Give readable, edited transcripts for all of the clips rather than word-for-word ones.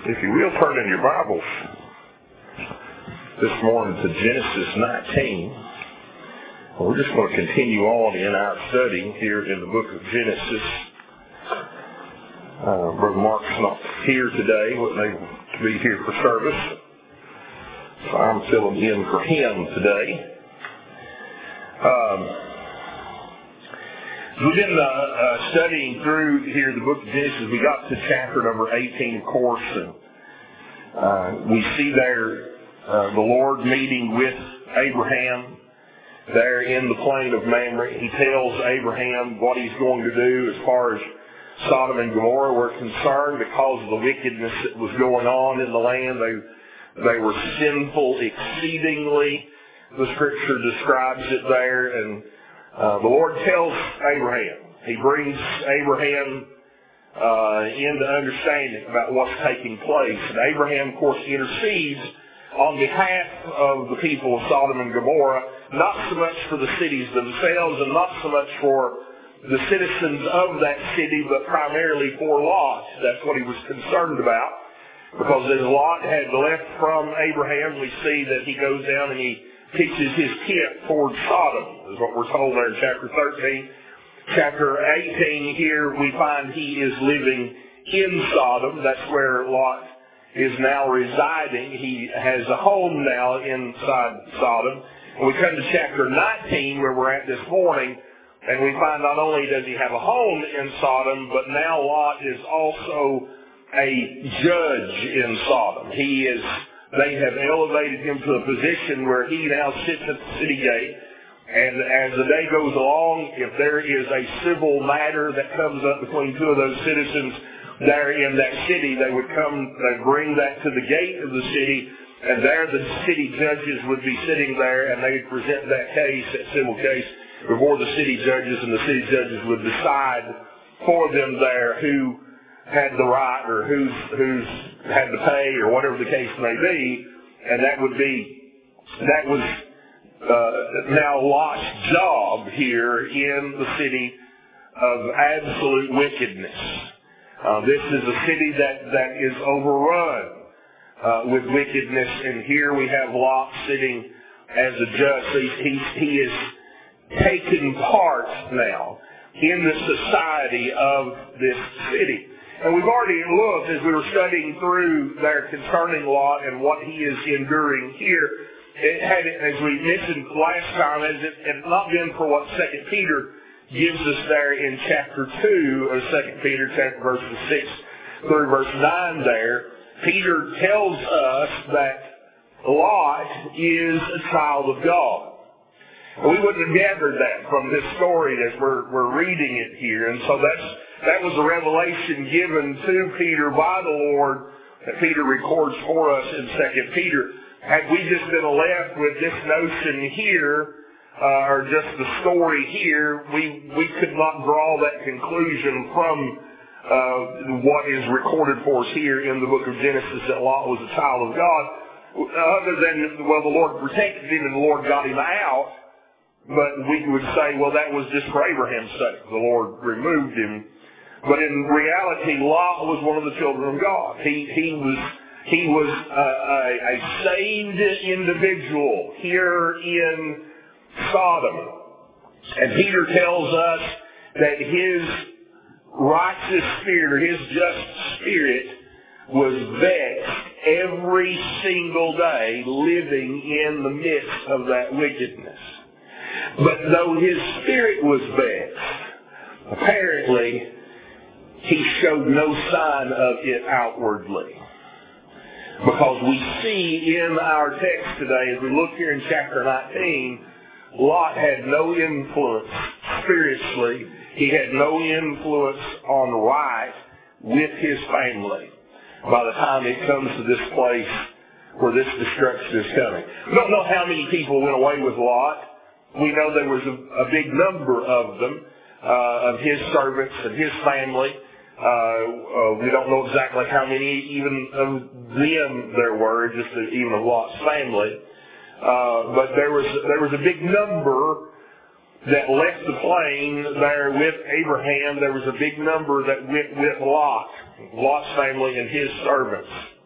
If you will, turn in your Bibles this morning to Genesis 19. We're just going to continue on in our study here in the book of Genesis. Brother Mark's not here today, wasn't able to be here for service. So I'm filling in for him today. We've been studying through here the book of Genesis. We got to chapter number 18, of course, and we see there the Lord meeting with Abraham there in the plain of Mamre. He tells Abraham what he's going to do as far as Sodom and Gomorrah were concerned because of the wickedness that was going on in the land. They were sinful exceedingly. The scripture describes it there, and the Lord tells Abraham. He brings Abraham into understanding about what's taking place. And Abraham, of course, intercedes on behalf of the people of Sodom and Gomorrah, not so much for the cities themselves and not so much for the citizens of that city, but primarily for Lot. That's what he was concerned about. Because as Lot had left from Abraham, we see that he goes down and he pitches his tent towards Sodom, is what we're told there in chapter 13. Chapter 18 here, we find he is living in Sodom. That's where Lot is now residing. He has a home now inside Sodom. And we come to chapter 19, where we're at this morning, and we find not only does he have a home in Sodom, but now Lot is also a judge in Sodom. They have elevated him to a position where he now sits at the city gate, and as the day goes along, if there is a civil matter that comes up between two of those citizens there in that city, they bring that to the gate of the city, and there the city judges would be sitting there, and they would present that case, that civil case, before the city judges, and the city judges would decide for them there who had the right or who's had to pay or whatever the case may be, and that was now Lot's job here in the city of absolute wickedness. This is a city that is overrun with wickedness, and here we have Lot sitting as a judge. He is taken part now in the society of this city. And we've already looked, as we were studying through there concerning Lot and what he is enduring here, it had, as we mentioned last time, as it had not been for what 2 Peter gives us there in chapter 2 of 2 Peter, chapter verses 6 through verse 9 there, Peter tells us that Lot is a child of God. We wouldn't have gathered that from this story as we're reading it here. And so that was a revelation given to Peter by the Lord that Peter records for us in 2 Peter. Had we just been left with this notion here, or just the story here, we could not draw that conclusion from what is recorded for us here in the book of Genesis, that Lot was a child of God, other than, well, the Lord protected him and the Lord got him out. But we would say, well, that was just for Abraham's sake. The Lord removed him. But in reality, Lot was one of the children of God. He was a saved individual here in Sodom. And Peter tells us that his righteous spirit, or his just spirit, was vexed every single day living in the midst of that wickedness. But though his spirit was vexed, apparently he showed no sign of it outwardly. Because we see in our text today, as we look here in chapter 19, Lot had no influence spiritually. He had no influence on right with his family by the time it comes to this place where this destruction is coming. We don't know how many people went away with Lot. We know there was a big number of them, of his servants and his family. We don't know exactly how many even of them there were, just even of Lot's family. But there was a big number that left the plain there with Abraham. There was a big number that went with Lot, Lot's family and his servants.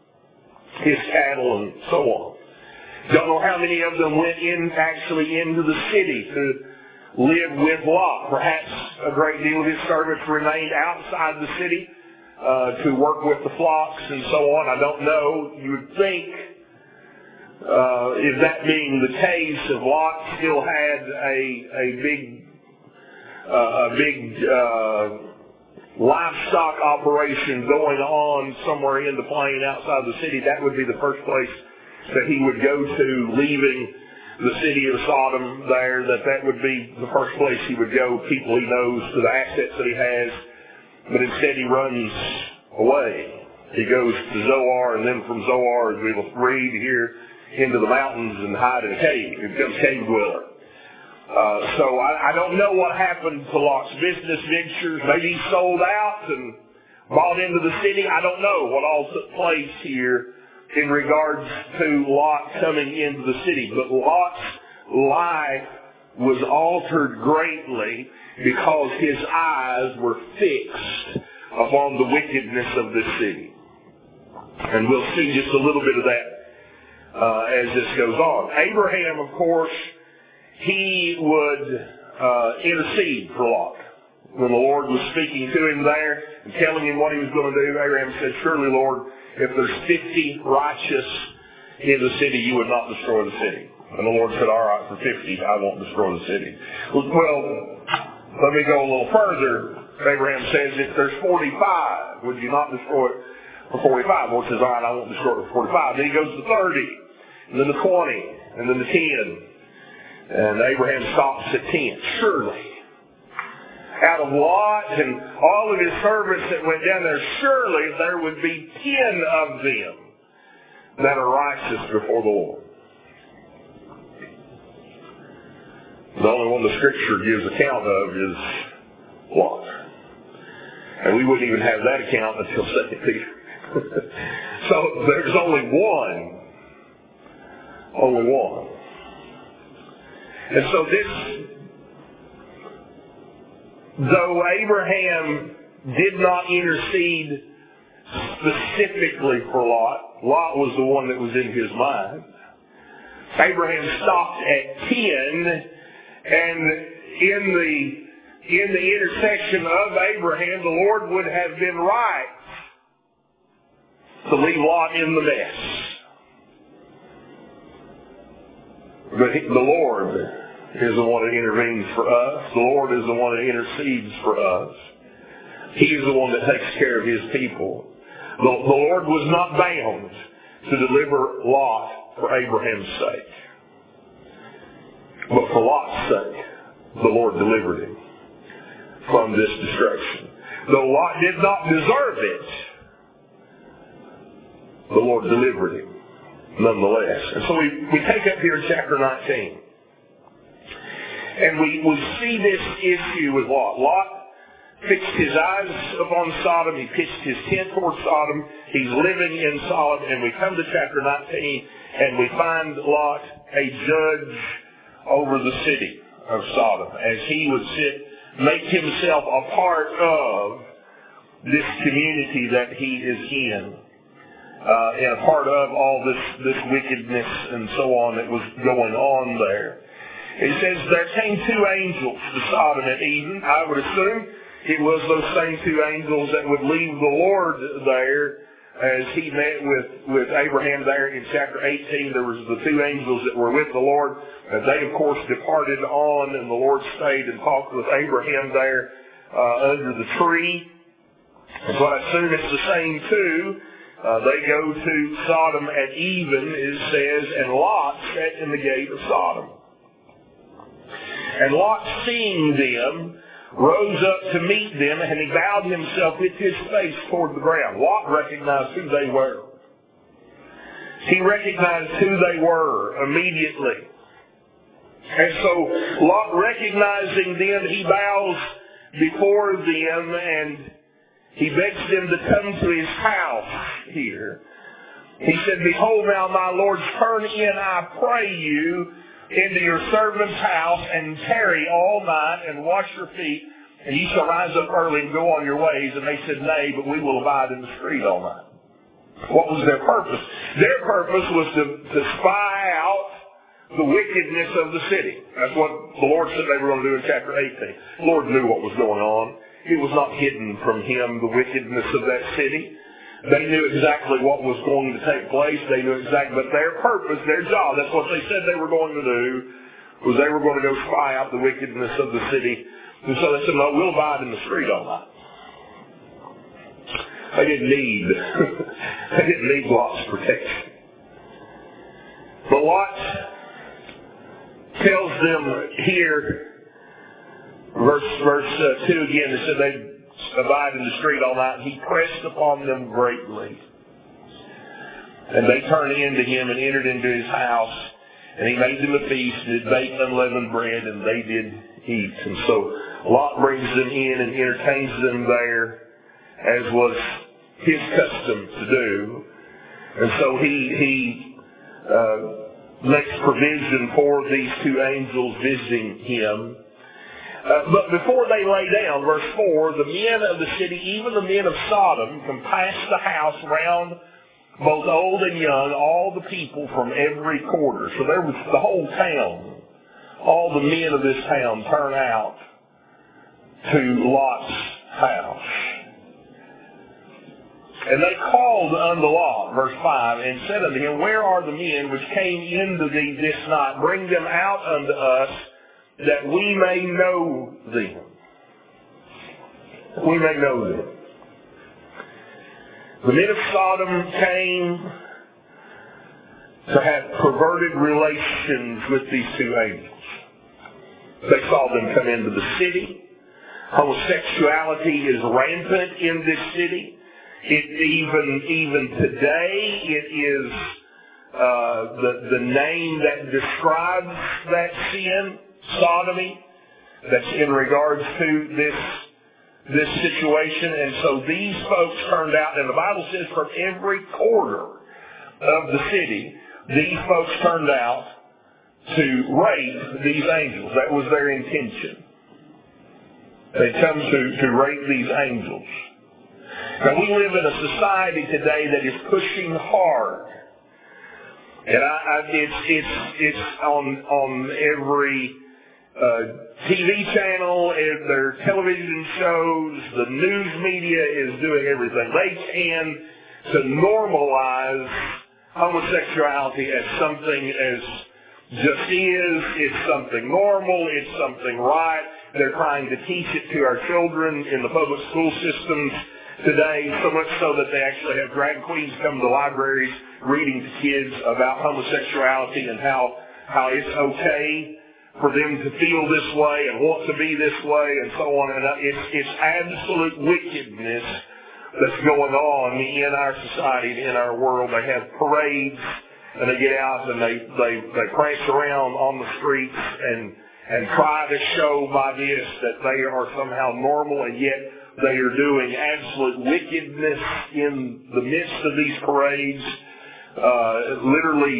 his cattle and so on. Don't know how many of them went actually into the city to live with Lot. Perhaps a great deal of his servants remained outside the city to work with the flocks and so on. I don't know. You would think, if that being the case, if Lot still had a big livestock operation going on somewhere in the plain outside the city, that would be the first place that he would go to, leaving the city of Sodom there, that would be the first place he would go, people he knows, to the assets that he has. But instead he runs away. He goes to Zoar, and then from Zoar, as we will read here, into the mountains and hide in a cave. He becomes a cave dweller. So I don't know what happened to Lot's business ventures. Maybe he sold out and bought into the city. I don't know what all took place here in regards to Lot coming into the city. But Lot's life was altered greatly because his eyes were fixed upon the wickedness of this city. And we'll see just a little bit of that as this goes on. Abraham, of course, he would intercede for Lot. When the Lord was speaking to him there and telling him what he was going to do, Abraham said, "Surely, Lord, if there's 50 righteous in the city, you would not destroy the city." And the Lord said, "All right, for 50, I won't destroy the city." Well, let me go a little further. Abraham says, "If there's 45, would you not destroy it for 45?" The Lord says, "All right, I won't destroy it for 45. Then he goes to 30, and then to 20, and then to 10. And Abraham stops at 10. Surely, out of Lot and all of his servants that went down there, surely there would be 10 of them that are righteous before the Lord. The only one the Scripture gives account of is Lot. And we wouldn't even have that account until 2 Peter. So there's only one. Only one. And so this, though Abraham did not intercede specifically for Lot, Lot was the one that was in his mind. Abraham stopped at 10, and in the intersection of Abraham, the Lord would have been right to leave Lot in the mess. But the Lord is the one that intervenes for us. The Lord is the one that intercedes for us. He is the one that takes care of his people. The Lord was not bound to deliver Lot for Abraham's sake. But for Lot's sake, the Lord delivered him from this destruction. Though Lot did not deserve it, the Lord delivered him nonetheless. And so we take up here in chapter 19. And we see this issue with Lot. Lot fixed his eyes upon Sodom. He pitched his tent towards Sodom. He's living in Sodom. And we come to chapter 19, and we find Lot a judge over the city of Sodom, as he would make himself a part of this community that he is in. And a part of all this wickedness and so on that was going on there. It says, there came 2 angels to Sodom and Eden. I would assume it was those same 2 angels that would leave the Lord there as he met with Abraham there in chapter 18. There was the 2 angels that were with the Lord. And they, of course, departed on, and the Lord stayed and talked with Abraham there under the tree. And so I assume it's the same 2. They go to Sodom at even, it says, and Lot sat in the gate of Sodom. And Lot, seeing them, rose up to meet them, and he bowed himself with his face toward the ground. Lot recognized who they were. He recognized who they were immediately. And so Lot, recognizing them, he bows before them, and he begs them to come to his house here. He said, behold now, my lords, turn in, I pray you, into your servant's house, and tarry all night, and wash your feet, and ye shall rise up early and go on your ways. And they said, nay, but we will abide in the street all night. What was their purpose? Their purpose was to spy out the wickedness of the city. That's what the Lord said they were going to do in chapter 18. The Lord knew what was going on. It was not hidden from Him, the wickedness of that city. They knew exactly what was going to take place. They knew exactly, but their purpose, their job, that's what they said they were going to do, was they were going to go spy out the wickedness of the city. And so they said, no, we'll abide in the street all night. They didn't need Lot's protection. But Lot tells them here, verse 2 again, it said they abide in the street all night, and he pressed upon them greatly. And they turned in to him and entered into his house, and he made them a feast, and did bake unleavened bread, and they did eat. And so Lot brings them in and entertains them there, as was his custom to do. And so he makes provision for these two angels visiting him. But before they lay down, verse 4, the men of the city, even the men of Sodom, compassed the house round both old and young, all the people from every quarter. So there was the whole town. All the men of this town turn out to Lot's house. And they called unto Lot, verse 5, and said unto him, Where are the men which came into thee this night? Bring them out unto us, that we may know them. We may know them. The men of Sodom came to have perverted relations with these two angels. They saw them come into the city. Homosexuality is rampant in this city. Even today, it is the name that describes that sin, sodomy, that's in regards to this situation. And so these folks turned out, and the Bible says from every quarter of the city, these folks turned out to rape these angels. That was their intention. They come to rape these angels. Now, we live in a society today that is pushing hard. And it's on every TV channel, and their television shows, the news media is doing everything they can to normalize homosexuality as something as just is. It's something normal. It's something right. They're trying to teach it to our children in the public school systems today, so much so that they actually have drag queens come to libraries reading to kids about homosexuality and how it's okay for them to feel this way and want to be this way and so on. And it's absolute wickedness that's going on in our society, in our world. They have parades and they get out and they prance around on the streets and try to show by this that they are somehow normal, and yet they are doing absolute wickedness in the midst of these parades, literally,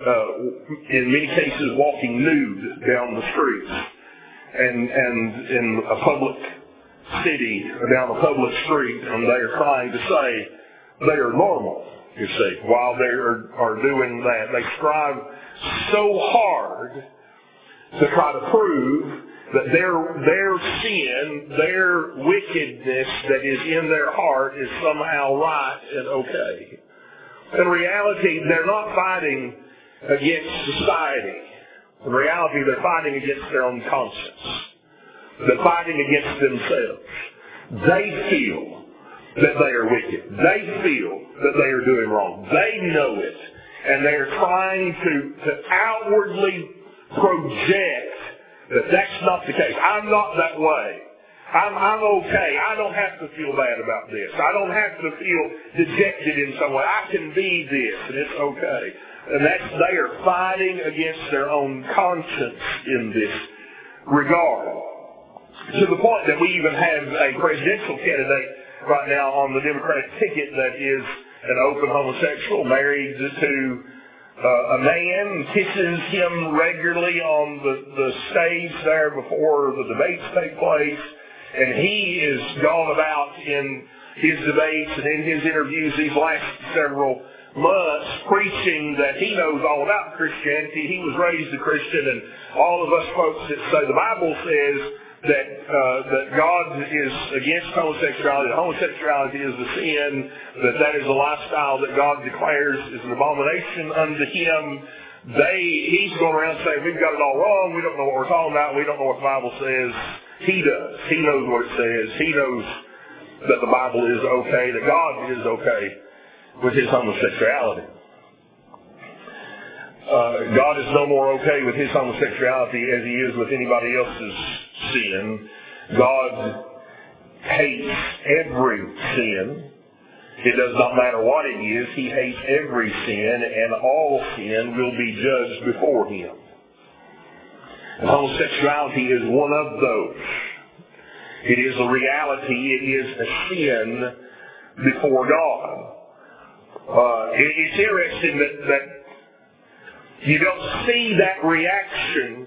in many cases, walking nude down the streets. And in a public city, down a public street, and they are trying to say they are normal, you see, while they are doing that. They strive so hard to try to prove that their sin, their wickedness that is in their heart is somehow right and okay. In reality, they're not fighting against society. In reality, they're fighting against their own conscience. They're fighting against themselves. They feel that they are wicked. They feel that they are doing wrong. They know it. And they are trying to outwardly project that that's not the case. I'm not that way. I'm okay. I don't have to feel bad about this. I don't have to feel dejected in some way. I can be this, and it's okay. And they are fighting against their own conscience in this regard. To the point that we even have a presidential candidate right now on the Democratic ticket that is an open homosexual, married to a man, kisses him regularly on the stage there before the debates take place, and he is gone about in his debates and in his interviews these last several months, preaching that he knows all about Christianity. He was raised a Christian, and all of us folks that say the Bible says that God is against homosexuality, that homosexuality is a sin, that is a lifestyle that God declares is an abomination unto him. He's going around saying, we've got it all wrong, we don't know what we're talking about, we don't know what the Bible says. He does. He knows what it says. He knows that the Bible is okay, that God is okay with his homosexuality. God is no more okay with his homosexuality as he is with anybody else's sin. God hates every sin. It does not matter what it is. He hates every sin, and all sin will be judged before him. And homosexuality is one of those. It is a reality. It is a sin before God. It's interesting that you don't see that reaction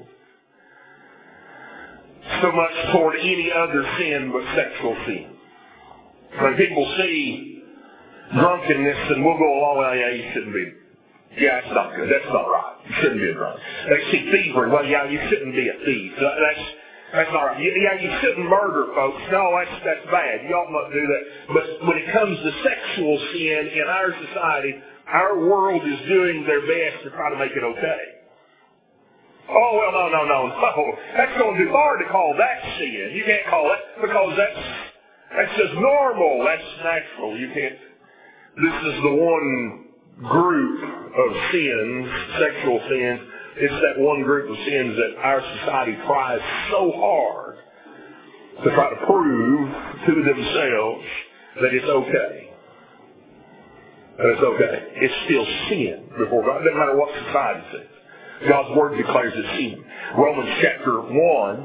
so much toward any other sin but sexual sin. When people see drunkenness, and we'll go along, well, yeah, you shouldn't be. Yeah, that's not good. That's not right. You shouldn't be a drunk. They see thievery. Well, yeah, you shouldn't be a thief. That's not right. Yeah, you shouldn't murder folks. No, that's bad. You ought not do that. But when it comes to sexual sin in our society, our world is doing their best to try to make it okay. Oh, well, no. That's going too far to call that sin. You can't call it, because that's just normal. That's natural. You can't. This is the one group of sins, sexual sins. It's that one group of sins that our society tries so hard to try to prove to themselves that it's okay. That it's okay. It's still sin before God. It doesn't matter what society says. God's Word declares it sin. Romans chapter 1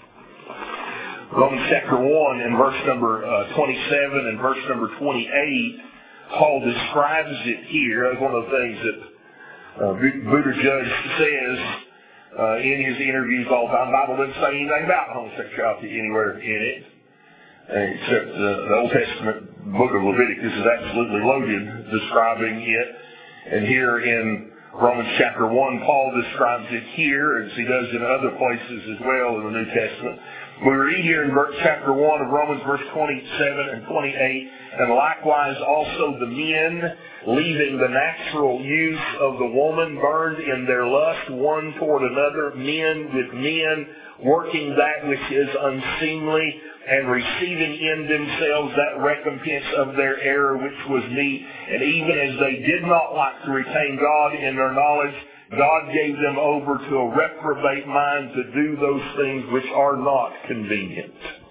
in verse number 27 and verse number 28, Paul describes it here as one of the things that Buttigieg says in his interviews all the time. The Bible doesn't say anything about homosexuality anywhere in it, except the Old Testament book of Leviticus is absolutely loaded describing it. And here in Romans chapter 1, Paul describes it here, as he does in other places as well in the New Testament. We read here in chapter 1 of Romans, verse 27 and 28, and likewise also the men, leaving the natural use of the woman, burned in their lust one toward another, men with men, working that which is unseemly, and receiving in themselves that recompense of their error which was meet. And even as they did not like to retain God in their knowledge, God gave them over to a reprobate mind to do those things which are not convenient.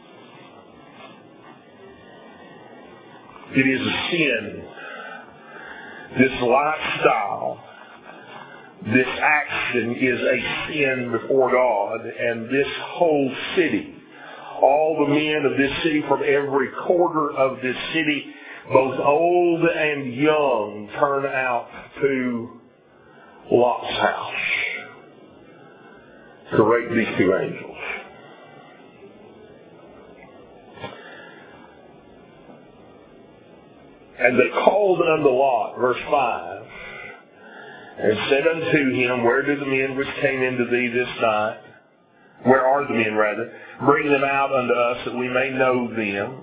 It is a sin. This lifestyle, this action is a sin before God, and this whole city, all the men of this city from every quarter of this city, both old and young, turn out to Lot's house to rape these two angels. And they called unto Lot, verse 5, and said unto him, where do the men which came into thee this night? Where are the men, rather? Bring them out unto us that we may know them.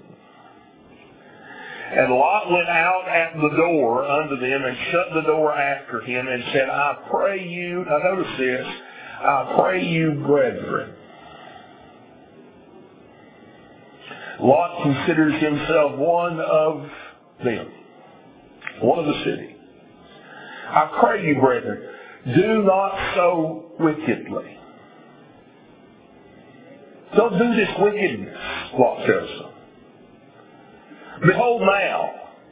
And Lot went out at the door unto them and shut the door after him and said, I pray you, now notice this, I pray you, brethren. Lot considers himself one of them, one of the city. I pray you, brethren, do not so wickedly. Don't do this wickedness, Lot tells them. Behold now.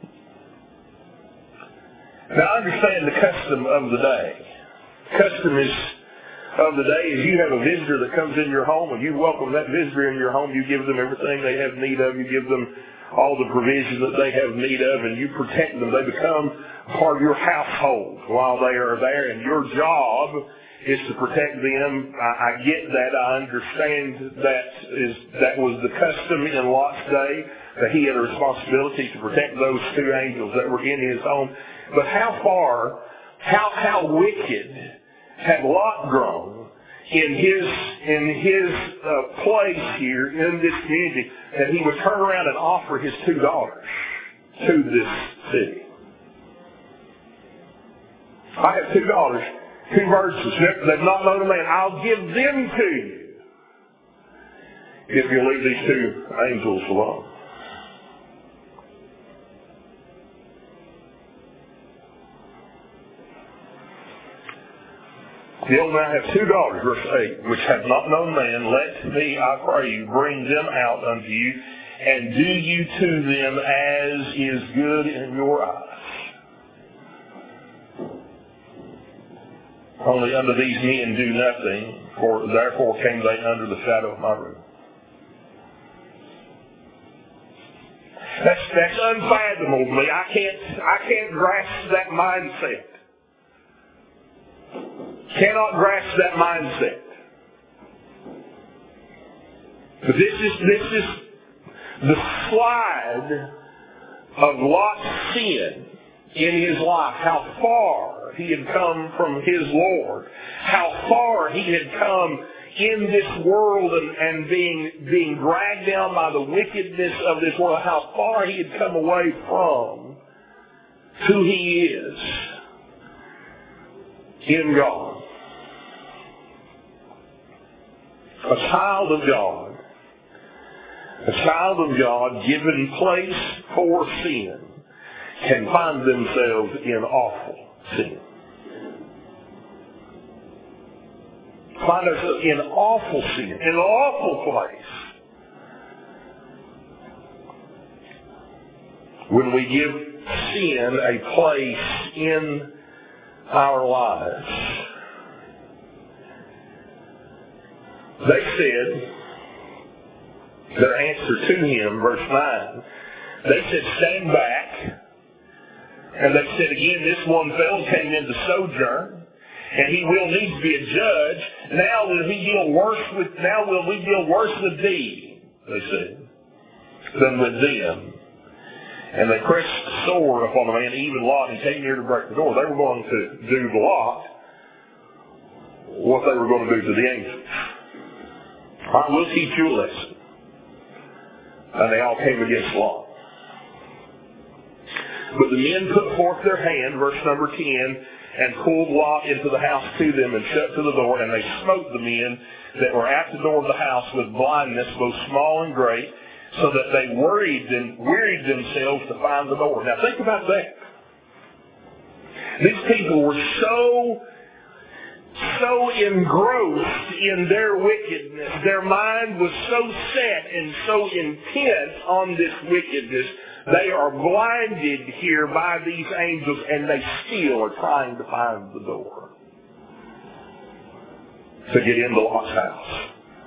Now understand the custom of the day. Custom of the day is you have a visitor that comes in your home, and you welcome that visitor in your home. You give them everything they have need of. You give them all the provision that they have need of, and you protect them. They become part of your household while they are there, and your job is to protect them. I get that. I understand that was the custom in Lot's day, that he had a responsibility to protect those two angels that were in his home. But how wicked had Lot grown in his place here in this community, that he would turn around and offer his 2 daughters to this city. I have 2 daughters, 2 virgins. They've not known a man. I'll give them to you if you leave these 2 angels alone. Behold, I have 2 daughters, verse 8, which have not known man. Let me, I pray you, bring them out unto you, and do you to them as is good in your eyes. Only unto these men do nothing, for therefore came they under the shadow of my roof. That's unfathomable to me. I can't grasp that mindset. Cannot grasp that mindset. But this is the slide of Lot's sin in his life. How far he had come from his Lord. How far he had come in this world and being dragged down by the wickedness of this world. How far he had come away from who he is in God. A child of God given place for sin can find themselves in awful sin. Find ourselves in awful sin, in an awful place. When we give sin a place in our lives. They said, their answer to him, verse 9, they said, stand back. And they said again, this one fellow came into sojourn, and he will need to be a judge. Now will we deal worse with thee, they said, than with them. And they pressed sore upon the man, even Lot, and came near to break the door. They were going to do to Lot what they were going to do to the angels. I will teach you a lesson. And they all came against Lot. But the men put forth their hand, verse number 10, and pulled Lot into the house to them and shut to the door, and they smote the men that were at the door of the house with blindness, both small and great, so that they wearied themselves to find the door. Now think about that. These people were so engrossed in their wickedness. Their mind was so set and so intent on this wickedness. They are blinded here by these angels, and they still are trying to find the door to get into Lot's house.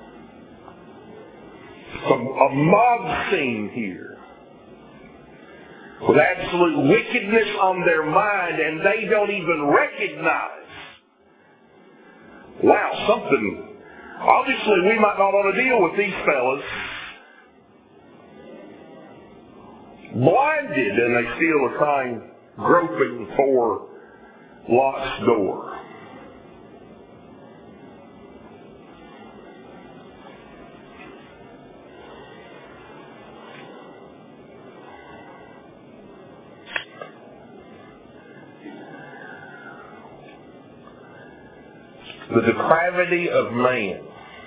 A mob scene here with absolute wickedness on their mind, and they don't even recognize. Wow, something. Obviously, we might not want to deal with these fellas. Blinded, and they still are trying, groping for Lot's door. The depravity of man,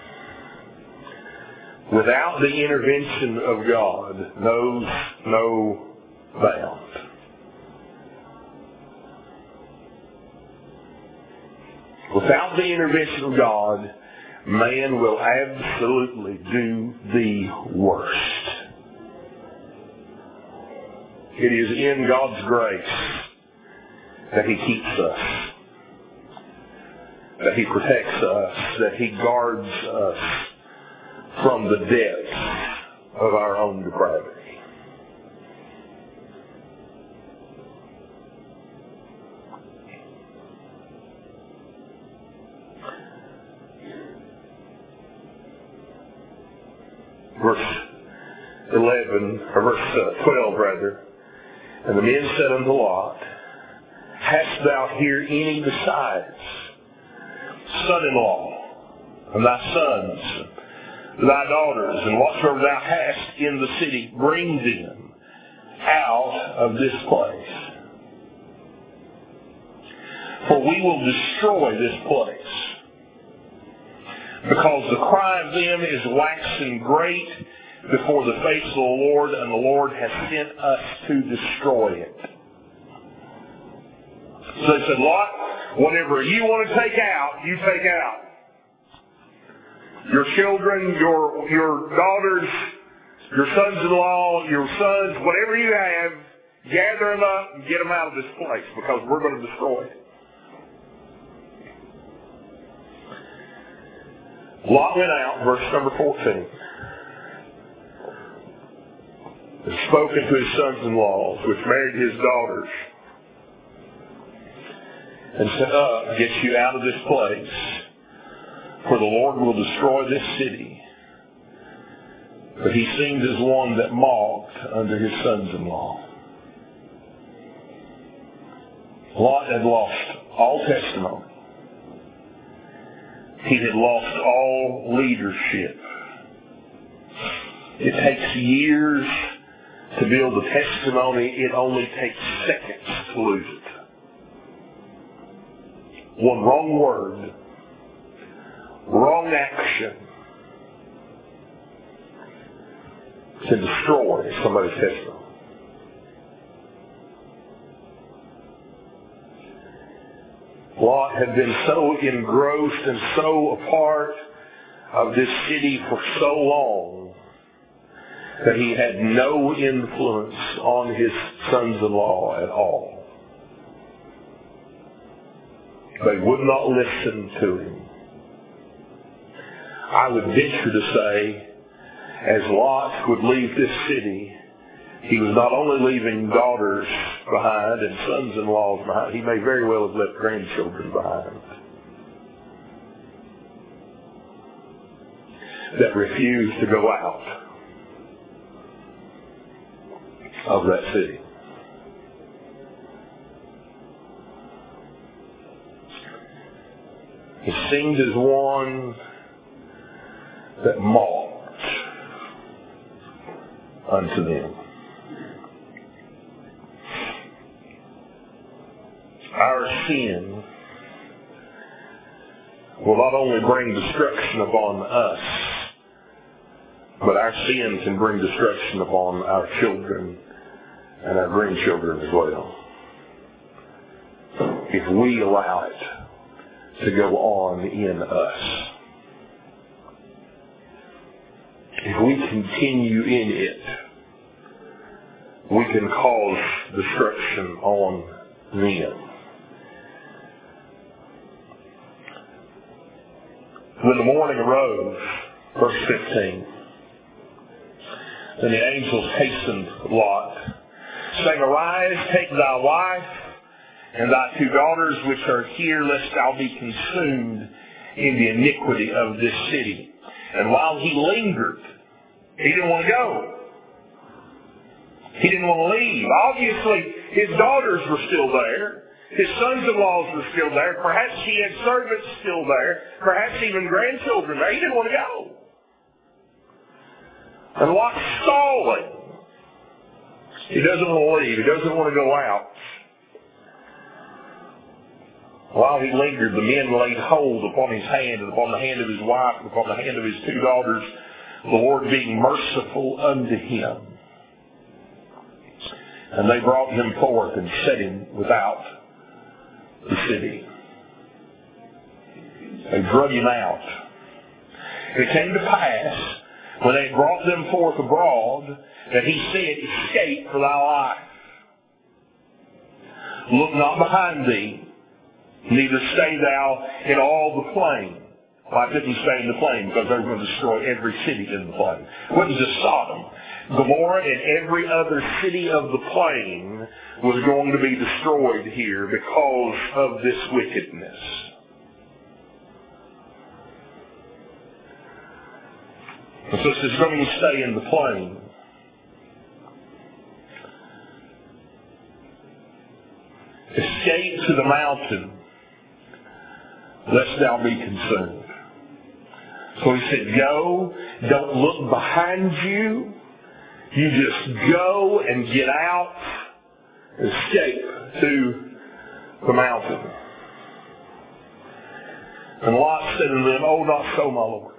without the intervention of God, knows no bound. Without the intervention of God, man will absolutely do the worst. It is in God's grace that He keeps us, that He protects us, that He guards us from the depths of our own depravity. verse 11, or verse 12 rather. And the men said unto Lot, Hast thou here any besides son-in-law, and thy sons, thy daughters, and whatsoever thou hast in the city, bring them out of this place. For we will destroy this place, because the cry of them is waxing great before the face of the Lord, and the Lord has sent us to destroy it. So they said, Lot, whatever you want to take out, you take out. Your children, your daughters, your sons-in-law, your sons, whatever you have, gather them up and get them out of this place, because we're going to destroy it. Lot went out, verse number 14, and spoken to his sons-in-law, which married his daughters, and said, Up, get you out of this place, for the Lord will destroy this city. But he seemed as one that mocked unto his sons-in-law. Lot had lost all testimony. He had lost all leadership. It takes years to build a testimony. It only takes seconds to lose it. One wrong word, wrong action can destroy somebody's testimony. Lot had been so engrossed and so a part of this city for so long that he had no influence on his sons-in-law at all. They would not listen to him. I would venture to say, as Lot would leave this city, he was not only leaving daughters behind and sons-in-laws behind, he may very well have left grandchildren behind that refused to go out of that city. He seemed as one that mocked unto them. Our sin will not only bring destruction upon us, but our sin can bring destruction upon our children and our grandchildren as well, if we allow it to go on in us. If we continue in it, we can cause destruction on them. When the morning arose, verse 15, then the angels hastened Lot, saying, Arise, take thy wife and thy two daughters which are here, lest thou be consumed in the iniquity of this city. And while he lingered, he didn't want to go. He didn't want to leave. Obviously, his daughters were still there. His sons-in-laws were still there. Perhaps he had servants still there. Perhaps even grandchildren there. He didn't want to go. And Lot's stalling. He doesn't want to leave. He doesn't want to go out. While he lingered, the men laid hold upon his hand, and upon the hand of his wife, and upon the hand of his two daughters, the Lord being merciful unto him. And they brought him forth and set him without the city. They drug him out. And it came to pass, when they had brought them forth abroad, that he said, Escape for thy life. Look not behind thee, neither stay thou in all the plain. Well, I couldn't stay in the plain because they were going to destroy every city in the plain. It wasn't just Sodom. Gomorrah and every other city of the plain was going to be destroyed here because of this wickedness. And so it says, don't even stay in the plain. Escape to the mountain, lest thou be consumed. So he said, go, don't look behind you. You just go and get out, escape to the mountain. And Lot said unto them, oh, not so, my Lord.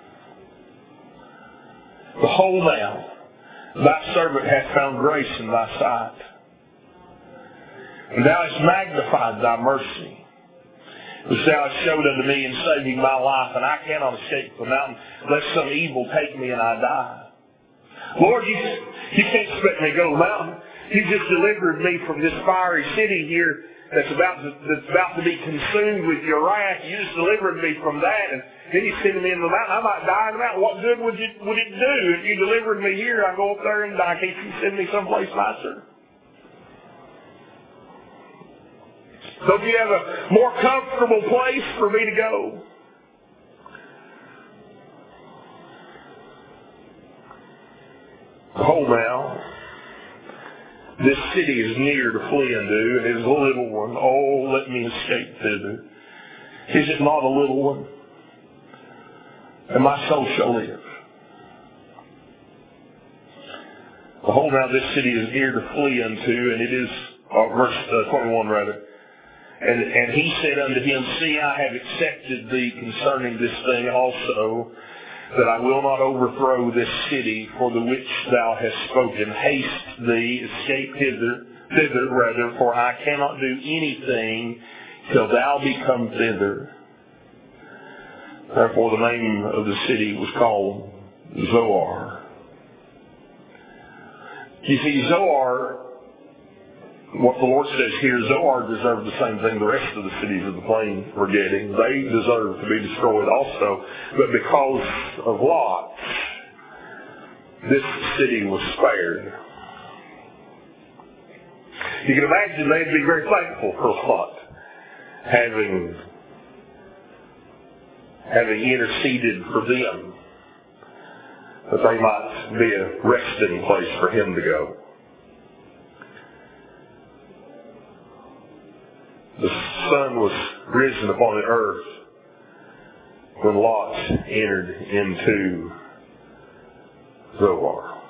Behold now, thy servant hath found grace in thy sight. And thou hast magnified thy mercy, which thou hast showed unto me in saving my life, and I cannot escape the mountain, lest some evil take me and I die. Lord, you can't expect me to go to the mountain. You just delivered me from this fiery city here that's about to be consumed with your wrath. You just delivered me from that, and then you send me into the mountain. I might die in the mountain. What good would it do if you delivered me here? I go up there and die. Can't you send me someplace nicer? Don't you have a more comfortable place for me to go? Behold now, this city is near to flee unto, and is a little one. Oh, let me escape thither. Is it not a little one? And my soul shall live. Behold now, this city is near to flee unto, and it is, verse 21 rather. And he said unto him, see, I have accepted thee concerning this thing also, that I will not overthrow this city for the which thou hast spoken. Haste thee, escape thither rather, for I cannot do anything till thou be come thither. Therefore the name of the city was called Zoar. You see, Zoar, what the Lord says here, Zoar deserved the same thing the rest of the cities of the plain were getting. They deserved to be destroyed also. But because of Lot, this city was spared. You can imagine they'd be very thankful for Lot, having interceded for them, that they might be a resting place for him to go. The sun was risen upon the earth when Lot entered into Zoar.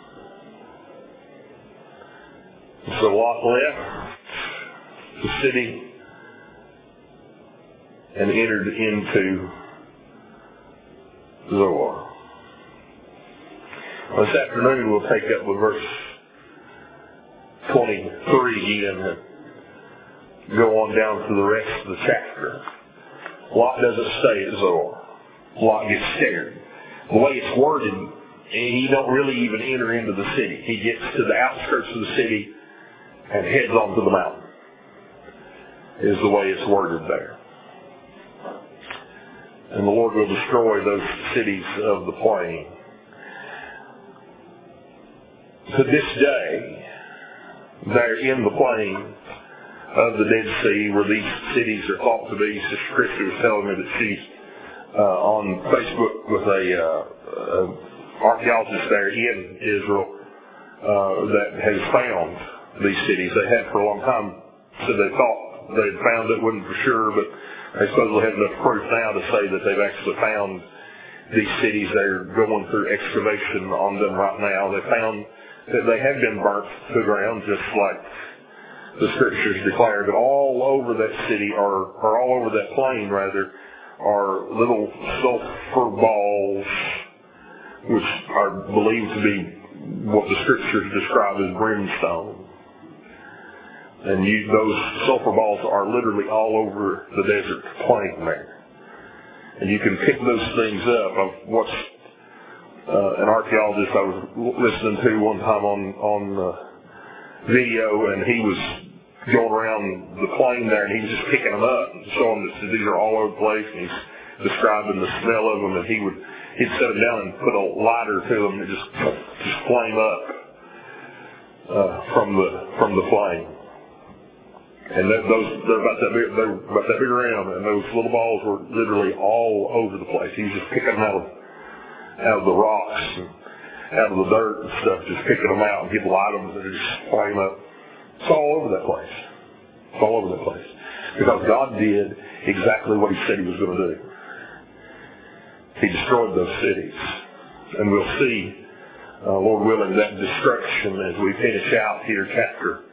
So Lot left the city and entered into Zoar. This afternoon we'll take up with verse 23 again. Go on down to the rest of the chapter. Lot doesn't stay at Zoar. Lot gets scared. The way it's worded, he don't really even enter into the city. He gets to the outskirts of the city and heads onto the mountain, is the way it's worded there. And the Lord will destroy those cities of the plain. To this day, they're in the plain of the Dead Sea, where these cities are thought to be. Sister Christy was telling me that she's on Facebook with a archaeologist there in Israel that has found these cities. They had for a long time, so they thought they'd found it, wasn't for sure, but they supposedly have enough proof now to say that they've actually found these cities. They're going through excavation on them right now. They found that they have been burnt to the ground, just like the scriptures declare. But all over that city, or all over that plain rather, are little sulfur balls, which are believed to be what the scriptures describe as brimstone. And those sulfur balls are literally all over the desert plain there. And you can pick those things up. I've watched an archaeologist I was listening to one time on video, and he was going around the plain there, and he was just picking them up and showing that these are all over the place, and he's describing the smell of them, and he'd set them down and put a lighter to them and just flame up from the flame. And they're about that big around, and those little balls were literally all over the place. He was just picking them out of out of the rocks and out of the dirt and stuff, just picking them out and people light them and they just flame up. It's all over that place. It's all over that place. Because God did exactly what he said he was going to do. He destroyed those cities. And we'll see, Lord willing, that destruction as we finish out here chapter